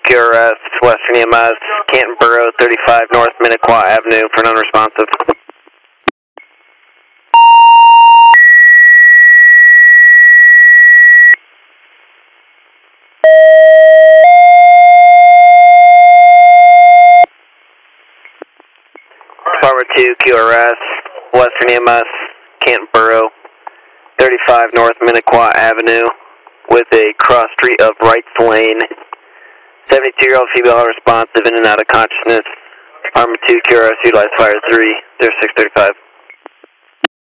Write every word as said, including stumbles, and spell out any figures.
Q R S, Western E M S, Canton Borough, thirty-five North Minnequaw Avenue for an unresponsive. Farmer two Q R S, Western E M S, Canton Borough, thirty-five North Minnequaw Avenue with a cross street of Wrights Lane. seventy-two-year-old female unresponsive, in and out of consciousness. Farmer two Q R S, utilize fire three, zero six thirty-five.